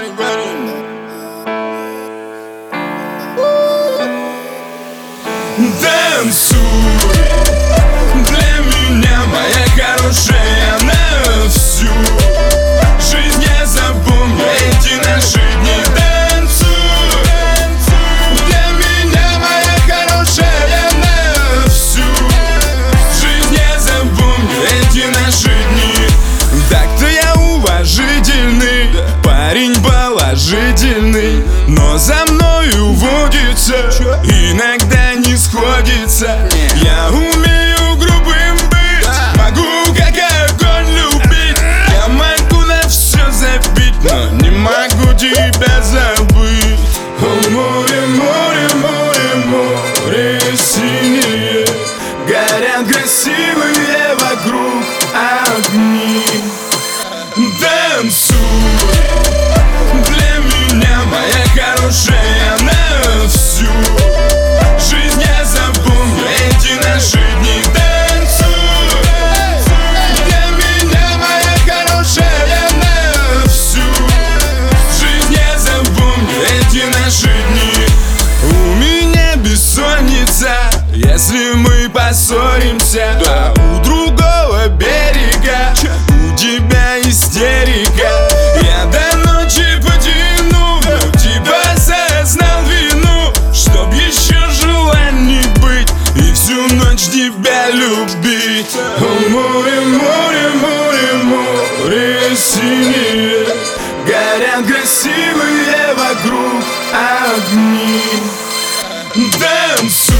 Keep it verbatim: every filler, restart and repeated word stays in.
ready, ready. Танцуй для меня, моя хорошая, на всю жизнь я запомню эти наши дни. Танцуй для меня, моя хорошая, на всю жизнь я запомню эти наши дни. Так-то я уважительный, парень положительный, но за мною водится, иногда не сходится. Я умею грубым быть, могу как огонь любить. Я могу на все забить, но не могу тебя забыть. О, море, море, море, море синее, горят красивые вокруг огни. Танцуй для меня, моя хорошая, на всю жизнь я запомню эти наши дни. Танцуй для меня, моя хорошая, на всю жизнь я запомню эти наши дни. У меня бессонница, если мы поссоримся, а у другого берега у тебя истерика. Я до ночи потяну, но тебя осознал вину, чтоб еще желаний быть и всю ночь тебя любить. О, море, море, море, море синее, горят красивые вокруг огни. Танцуй